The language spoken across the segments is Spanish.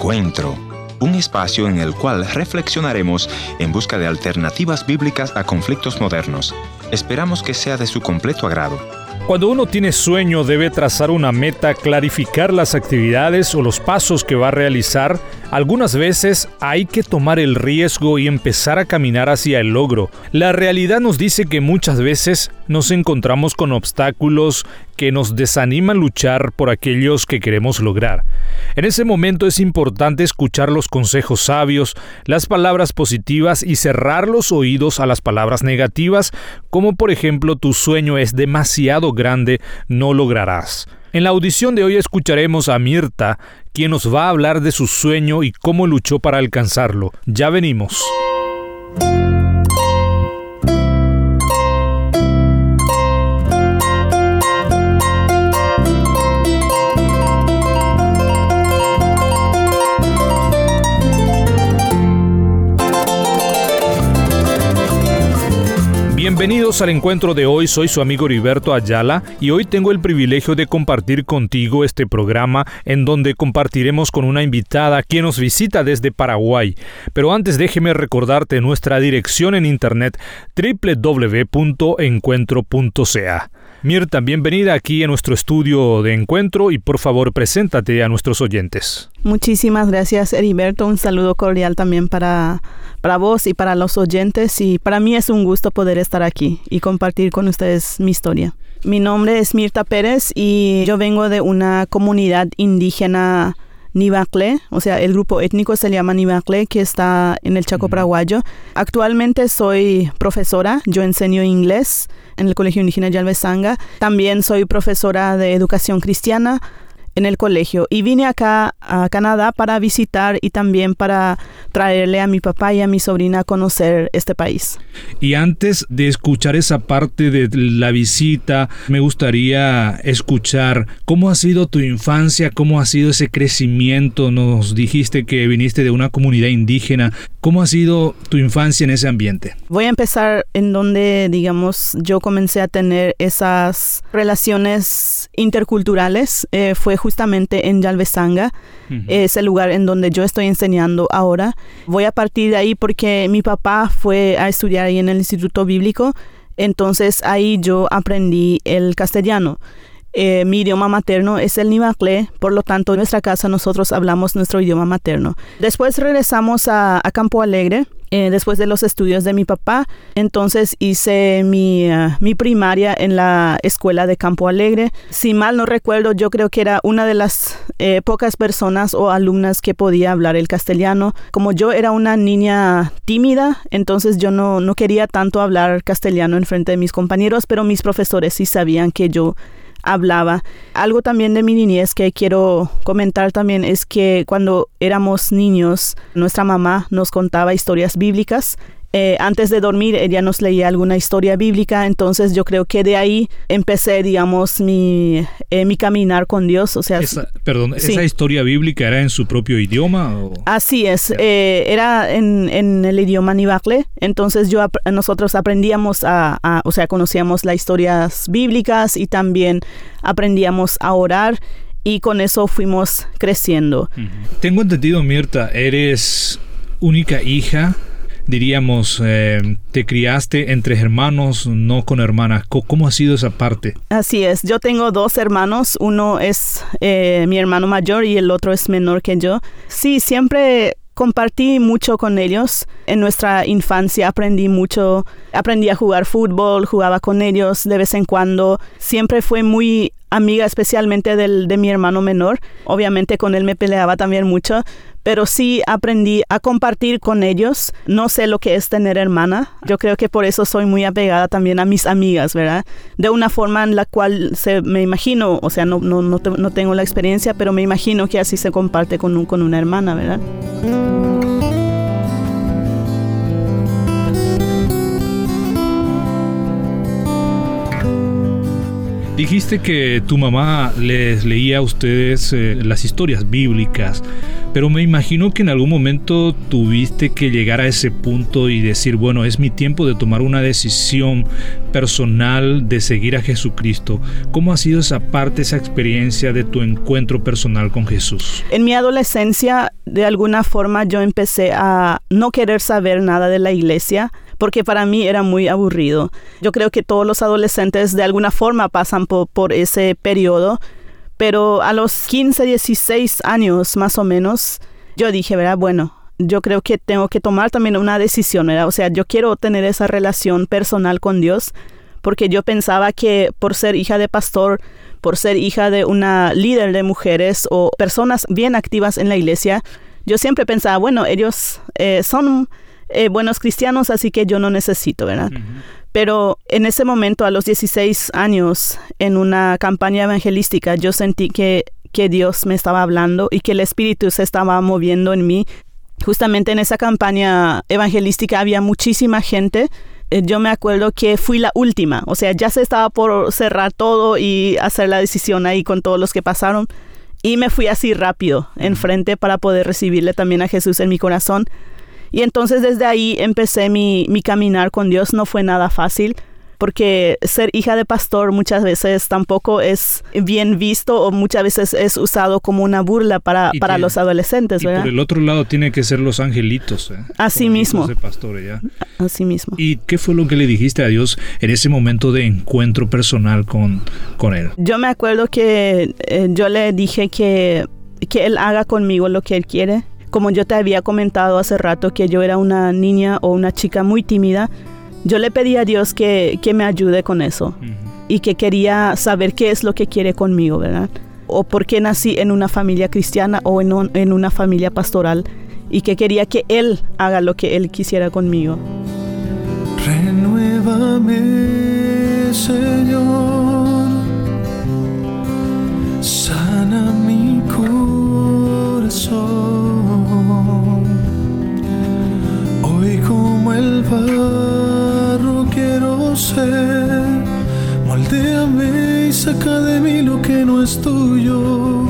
Encuentro, un espacio en el cual reflexionaremos en busca de alternativas bíblicas a conflictos modernos. Esperamos que sea de su completo agrado. Cuando uno tiene sueño, debe trazar una meta, clarificar las actividades o los pasos que va a realizar. Algunas veces hay que tomar el riesgo y empezar a caminar hacia el logro. La realidad nos dice que muchas veces nos encontramos con obstáculos que nos desaniman luchar por aquellos que queremos lograr. En ese momento es importante escuchar los consejos sabios, las palabras positivas y cerrar los oídos a las palabras negativas, como por ejemplo tu sueño es demasiado grande, no lograrás. En la audición de hoy escucharemos a Mirta, quien nos va a hablar de su sueño y cómo luchó para alcanzarlo. Ya venimos. Bienvenidos al encuentro de hoy, soy su amigo Heriberto Ayala y hoy tengo el privilegio de compartir contigo este programa en donde compartiremos con una invitada quien nos visita desde Paraguay. Pero antes déjeme recordarte nuestra dirección en internet www.encuentro.ca. Mirta, bienvenida aquí a nuestro estudio de Encuentro y por favor preséntate a nuestros oyentes. Muchísimas gracias, Heriberto. Un saludo cordial también para vos y para los oyentes. Y para mí es un gusto poder estar aquí y compartir con ustedes mi historia. Mi nombre es Mirta Pérez y yo vengo de una comunidad indígena Nivacle, o sea, el grupo étnico se llama Nivacle, que está en el Chaco paraguayo. Actualmente soy profesora, yo enseño inglés en el Colegio Indígena Yalbezanga. También soy profesora de educación cristiana en el colegio y vine acá a Canadá para visitar y también para traerle a mi papá y a mi sobrina a conocer este país. Y antes de escuchar esa parte de la visita, me gustaría escuchar cómo ha sido tu infancia, cómo ha sido ese crecimiento. Nos dijiste que viniste de una comunidad indígena. ¿Cómo ha sido tu infancia en ese ambiente? Voy a empezar en donde, digamos, yo comencé a tener esas relaciones interculturales. Fue justamente en Yalbezanga, es el lugar en donde yo estoy enseñando ahora. Voy a partir de ahí porque mi papá fue a estudiar ahí en el Instituto Bíblico, entonces ahí yo aprendí el castellano. Mi idioma materno es el Nivacle, por lo tanto en nuestra casa nosotros hablamos nuestro idioma materno. Después regresamos a Campo Alegre, después de los estudios de mi papá. Entonces hice mi primaria en la escuela de Campo Alegre. Si mal no recuerdo, yo creo que era una de las pocas personas o alumnas que podía hablar el castellano. Como yo era una niña tímida, entonces yo no quería tanto hablar castellano en frente de mis compañeros, pero mis profesores sí sabían que yo hablaba. Algo también de mi niñez que quiero comentar también es que cuando éramos niños, nuestra mamá nos contaba historias bíblicas. Antes de dormir, ella nos leía alguna historia bíblica, entonces yo creo que de ahí empecé, digamos, mi caminar con Dios. O sea, ¿Esa sí. historia bíblica era en su propio idioma? ¿O? Así es, era en el idioma Nivacle, entonces nosotros aprendíamos o sea, conocíamos las historias bíblicas y también aprendíamos a orar y con eso fuimos creciendo. Tengo entendido, Mirta, eres única hija. Diríamos, te criaste entre hermanos, no con hermanas. ¿Cómo ha sido esa parte? Así es, yo tengo 2 hermanos, uno es mi hermano mayor y el otro es menor que yo. Sí, siempre compartí mucho con ellos. En nuestra infancia aprendí a jugar fútbol, jugaba con ellos de vez en cuando. Siempre fue muy amiga especialmente de mi hermano menor. Obviamente con él me peleaba también mucho, pero sí aprendí a compartir con ellos. No sé lo que es tener hermana. Yo creo que por eso soy muy apegada también a mis amigas, ¿verdad? De una forma en la cual me imagino, o sea, no tengo la experiencia, pero me imagino que así se comparte con una hermana, ¿verdad? Dijiste que tu mamá les leía a ustedes las historias bíblicas, pero me imagino que en algún momento tuviste que llegar a ese punto y decir, bueno, es mi tiempo de tomar una decisión personal de seguir a Jesucristo. ¿Cómo ha sido esa parte, esa experiencia de tu encuentro personal con Jesús? En mi adolescencia, de alguna forma, yo empecé a no querer saber nada de la iglesia, porque para mí era muy aburrido. Yo creo que todos los adolescentes de alguna forma pasan por ese periodo, pero a los 15, 16 años más o menos, yo dije, ¿verdad? Bueno, yo creo que tengo que tomar también una decisión, ¿verdad? O sea, yo quiero tener esa relación personal con Dios, porque yo pensaba que por ser hija de pastor, por ser hija de una líder de mujeres o personas bien activas en la iglesia, yo siempre pensaba, bueno, ellos son buenos cristianos, así que yo no necesito, ¿verdad? Uh-huh. Pero en ese momento, a los 16 años, en una campaña evangelística, yo sentí que Dios me estaba hablando y que el Espíritu se estaba moviendo en mí. Justamente en esa campaña evangelística había muchísima gente. Yo me acuerdo que fui la última, o sea, ya se estaba por cerrar todo y hacer la decisión ahí con todos los que pasaron. Y me fui así rápido enfrente para poder recibirle también a Jesús en mi corazón. Y entonces desde ahí empecé mi caminar con Dios. No fue nada fácil, porque ser hija de pastor muchas veces tampoco es bien visto o muchas veces es usado como una burla para los adolescentes, ¿verdad? Y por el otro lado tiene que ser los angelitos. Así mismo. De pastores, ¿ya? Así mismo. ¿Y qué fue lo que le dijiste a Dios en ese momento de encuentro personal con Él? Yo me acuerdo que yo le dije que Él haga conmigo lo que Él quiere. Como yo te había comentado hace rato que yo era una niña o una chica muy tímida, yo le pedí a Dios que me ayude con eso. Uh-huh. Y que quería saber qué es lo que quiere conmigo, ¿verdad? O por qué nací en una familia cristiana o en una familia pastoral, y que quería que Él haga lo que Él quisiera conmigo. Renuévame, Señor, sana mi corazón. Hoy como el barro quiero ser, moldéame y saca de mí lo que no es tuyo,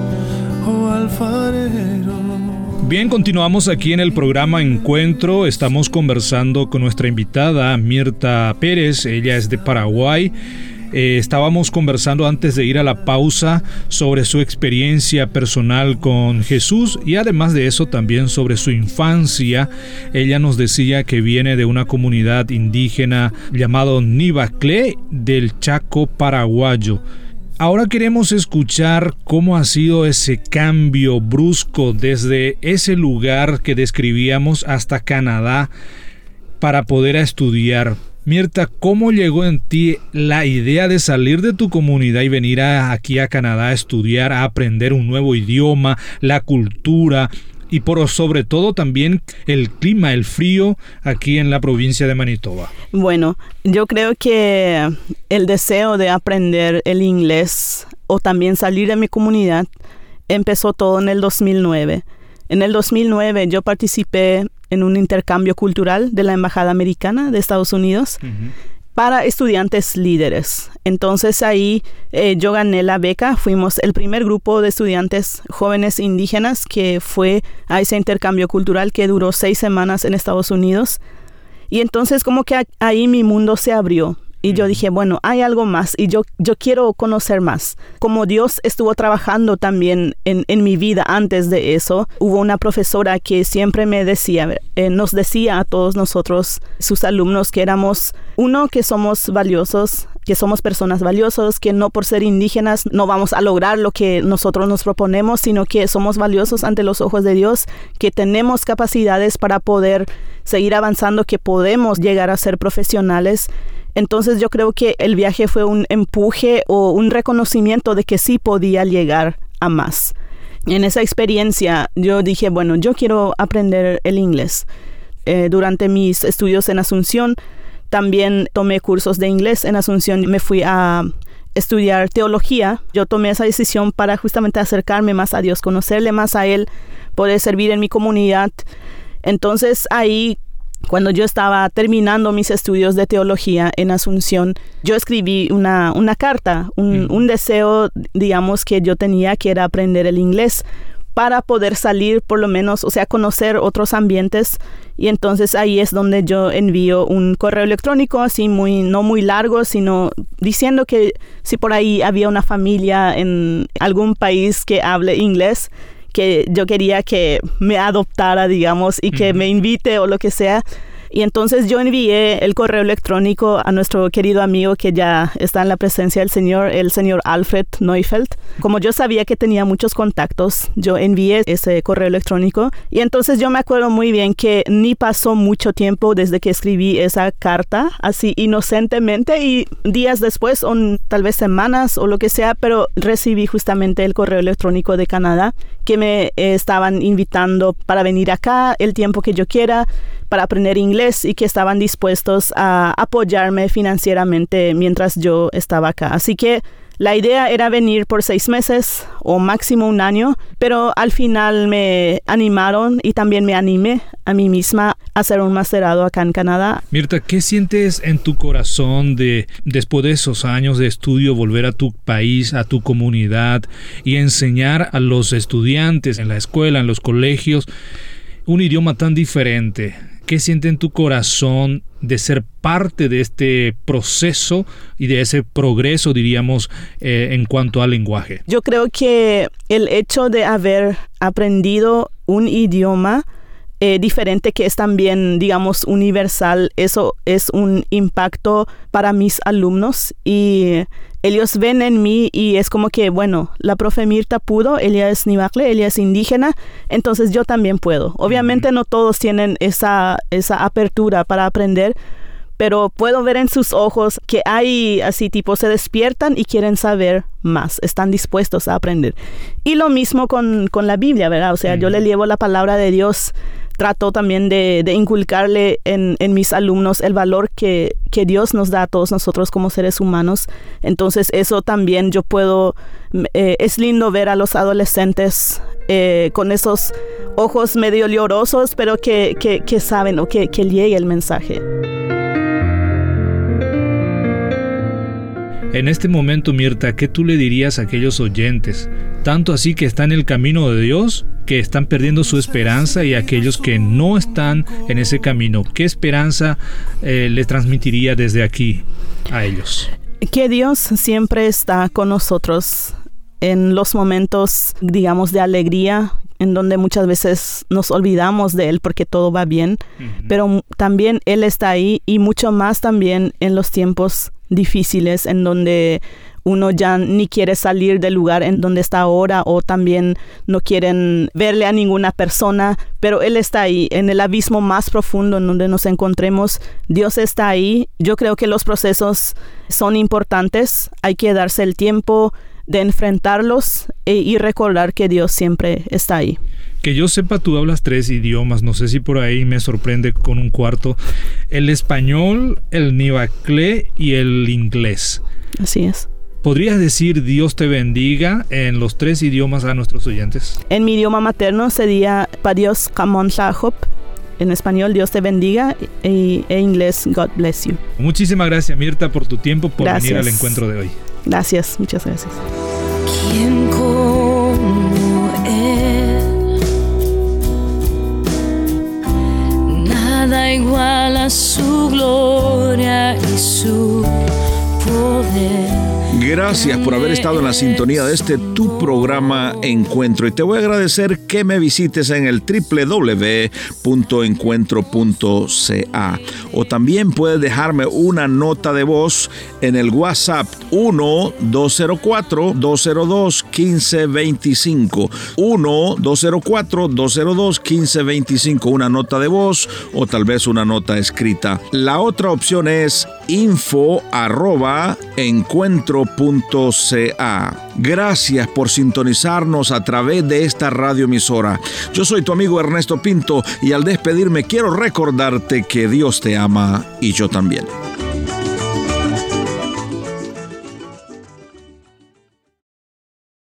oh alfarero. Bien, continuamos aquí en el programa Encuentro. Estamos conversando con nuestra invitada Mirta Pérez. Ella es de Paraguay. Estábamos conversando antes de ir a la pausa sobre su experiencia personal con Jesús y además de eso también sobre su infancia. Ella nos decía que viene de una comunidad indígena llamado Nivacle del Chaco paraguayo. Ahora queremos escuchar cómo ha sido ese cambio brusco desde ese lugar que describíamos hasta Canadá para poder estudiar. Mirta, ¿cómo llegó en ti la idea de salir de tu comunidad y venir aquí a Canadá a estudiar, a aprender un nuevo idioma, la cultura y por sobre todo también el clima, el frío aquí en la provincia de Manitoba? Bueno, yo creo que el deseo de aprender el inglés o también salir de mi comunidad empezó todo en el 2009. En el 2009 yo participé en un intercambio cultural de la Embajada Americana de Estados Unidos para estudiantes líderes. Entonces ahí yo gané la beca. Fuimos el primer grupo de estudiantes jóvenes indígenas que fue a ese intercambio cultural que duró 6 semanas en Estados Unidos. Y entonces como que ahí mi mundo se abrió. Y yo dije, bueno, hay algo más y yo quiero conocer más. Como Dios estuvo trabajando también en mi vida antes de eso, hubo una profesora que siempre me decía, nos decía a todos nosotros, sus alumnos, que éramos, uno, que somos valiosos, que somos personas valiosas, que no por ser indígenas no vamos a lograr lo que nosotros nos proponemos, sino que somos valiosos ante los ojos de Dios, que tenemos capacidades para poder seguir avanzando, que podemos llegar a ser profesionales. Entonces yo creo que el viaje fue un empuje o un reconocimiento de que sí podía llegar a más. En esa experiencia yo dije, bueno, yo quiero aprender el inglés. Durante mis estudios en Asunción también tomé cursos de inglés en Asunción. Me fui a estudiar teología. Yo tomé esa decisión para justamente acercarme más a Dios, conocerle más a Él, poder servir en mi comunidad. Entonces ahí Cuando yo estaba terminando mis estudios de teología en Asunción, yo escribí una carta, un deseo, digamos, que yo tenía, que era aprender el inglés para poder salir, por lo menos, o sea, conocer otros ambientes. Y entonces ahí es donde yo envío un correo electrónico, así no muy largo, sino diciendo que si por ahí había una familia en algún país que hable inglés, que yo quería que me adoptara, digamos, y que me invite o lo que sea. Y entonces yo envié el correo electrónico a nuestro querido amigo que ya está en la presencia del Señor, el señor Alfred Neufeld. Como yo sabía que tenía muchos contactos, yo envié ese correo electrónico. Y entonces yo me acuerdo muy bien que ni pasó mucho tiempo desde que escribí esa carta, así inocentemente, y días después, o tal vez semanas o lo que sea, pero recibí justamente el correo electrónico de Canadá, que me estaban invitando para venir acá el tiempo que yo quiera, para aprender inglés, y que estaban dispuestos a apoyarme financieramente mientras yo estaba acá. Así que la idea era venir por 6 meses o máximo 1 año, pero al final me animaron y también me animé a mí misma a hacer un masterado acá en Canadá. Mirta, ¿qué sientes en tu corazón de, después de esos años de estudio, volver a tu país, a tu comunidad y enseñar a los estudiantes en la escuela, en los colegios, un idioma tan diferente? ¿Qué siente en tu corazón de ser parte de este proceso y de ese progreso, diríamos, en cuanto al lenguaje? Yo creo que el hecho de haber aprendido un idioma diferente, que es también, digamos, universal, eso es un impacto para mis alumnos, y ellos ven en mí y es como que, bueno, la profe Mirta pudo, ella es Nivakle, ella es indígena, entonces yo también puedo. Obviamente no todos tienen esa apertura para aprender, pero puedo ver en sus ojos que hay así, tipo, se despiertan y quieren saber más, están dispuestos a aprender. Y lo mismo con la Biblia, ¿verdad? O sea, yo le llevo la palabra de Dios. Trato también de inculcarle en mis alumnos el valor que Dios nos da a todos nosotros como seres humanos. Entonces eso también yo puedo, es lindo ver a los adolescentes con esos ojos medio llorosos, pero que saben, o que llegue el mensaje. En este momento, Mirta, ¿qué tú le dirías a aquellos oyentes, tanto así que están en el camino de Dios, que están perdiendo su esperanza, y a aquellos que no están en ese camino? ¿Qué esperanza le transmitiría desde aquí a ellos? Que Dios siempre está con nosotros en los momentos, digamos, de alegría, en donde muchas veces nos olvidamos de Él porque todo va bien, pero también Él está ahí, y mucho más también en los tiempos difíciles, en donde uno ya ni quiere salir del lugar en donde está ahora, o también no quieren verle a ninguna persona, pero Él está ahí, en el abismo más profundo en donde nos encontremos. Dios está ahí. Yo creo que los procesos son importantes, hay que darse el tiempo de enfrentarlos y recordar que Dios siempre está ahí. Que yo sepa, tú hablas 3 idiomas, no sé si por ahí me sorprende con un cuarto: el español, el nivakle y el inglés. Así es. ¿Podrías decir Dios te bendiga en los 3 idiomas a nuestros oyentes? En mi idioma materno sería Padios Kamon Shahop. En español, Dios te bendiga, e inglés, God bless you. Muchísimas gracias, Mirta, por tu tiempo, por venir al encuentro de hoy. Gracias, muchas gracias. ¿Quién como Él? Nada igual a su gloria y su poder. Gracias por haber estado en la sintonía de tu programa Encuentro, y te voy a agradecer que me visites en el www.encuentro.ca, o también puedes dejarme una nota de voz en el WhatsApp 1-204-202-1525, 1-204-202-1525, una nota de voz o tal vez una nota escrita. La otra opción es info@encuentro.ca. Gracias por sintonizarnos a través de esta radioemisora. Yo soy tu amigo Ernesto Pinto, y al despedirme quiero recordarte que Dios te ama y yo también.